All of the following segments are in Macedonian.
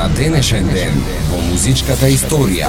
на денешен ден во музичката историја.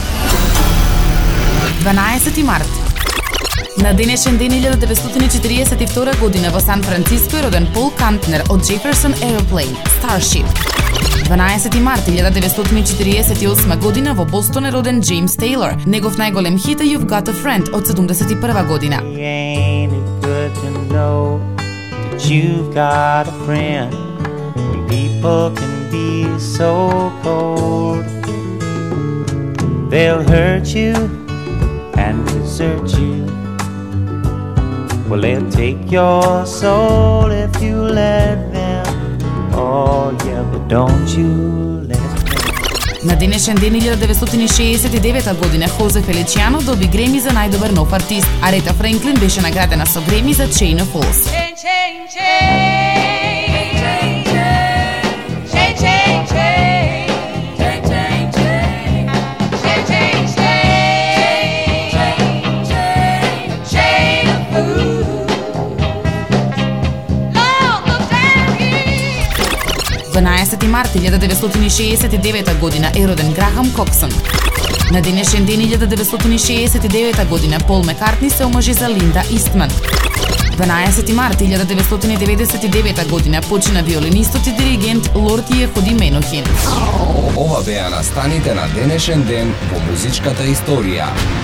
12 март. На денешен ден 1942 година во Сан Франциско е роден Пол Кантнер од Jefferson Airplane, Starship. 12 март 1948 година во Бостон е роден Джеймс Тейлор. Негов најголем хит е You've Got a Friend од 71 година. Ain't it good to know that you've got a friend when people can be so cold? They'll hurt you and desert you. Well, they'll take your soul if you let them. Oh yeah, but don't you let them. На денешен ден 1969 година Хозе Феличиано доби Греми за најдобар нов артист. Арета Френклин беше наградена со Греми за Chain of Fools. В 12 март 1969 година е роден Грахам Коксон. На денешен ден 1969 година Пол Маккартни се омажи за Линда Истман. 12 март 1999 година почина виолинистот и диригент Лорд Јеходи Менохин. Ова беа настаните на денешен ден во музичката историја.